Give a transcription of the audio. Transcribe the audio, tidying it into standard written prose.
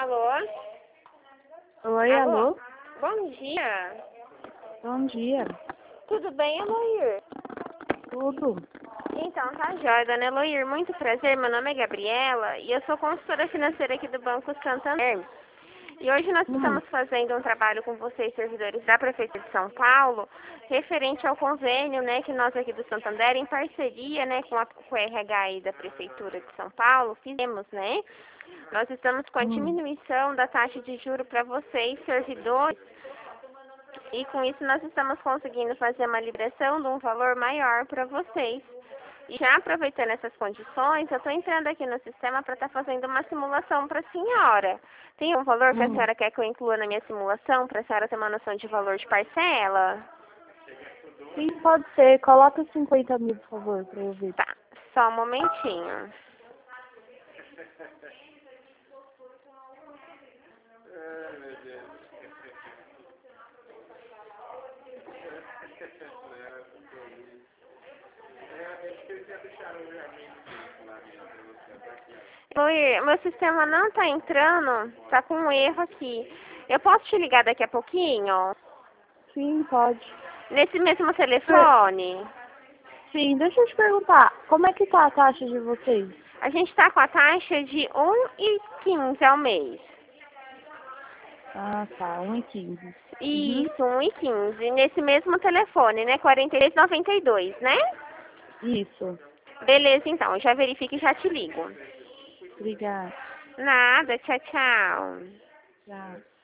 Alô? Oi, alô? Bom dia. Bom dia. Tudo bem, Eloir? Tudo? Então, tá jóia, dona Eloir. Muito prazer, meu nome é Gabriela e eu sou consultora financeira aqui do Banco Santander. E hoje nós estamos fazendo um trabalho com vocês, servidores da Prefeitura de São Paulo, referente ao convênio, né, que nós aqui do Santander, em parceria, né, com o RH aí da Prefeitura de São Paulo, fizemos, né? Nós estamos com a diminuição da taxa de juros para vocês, servidores, e com isso nós estamos conseguindo fazer uma liberação de um valor maior para vocês. E já aproveitando essas condições, eu estou entrando aqui no sistema para estar fazendo uma simulação para a senhora. Tem um valor que a senhora quer que eu inclua na minha simulação, para a senhora ter uma noção de valor de parcela? Sim, pode ser. Coloca 50 mil, por favor, para eu ver. Tá, só um momentinho. Oi, meu sistema não tá entrando, tá com um erro aqui. Eu posso te ligar daqui a pouquinho? Sim, pode. Nesse mesmo telefone? Sim, deixa eu te perguntar. Como é que tá a taxa de vocês? A gente tá com a taxa de 1,15 ao mês. Ah, tá. 1,15. Isso, 1,15. Nesse mesmo telefone, né? 43,92, né? Isso. Beleza, então. Eu já verifico e já te ligo. Obrigada. Nada, tchau, tchau. Tchau.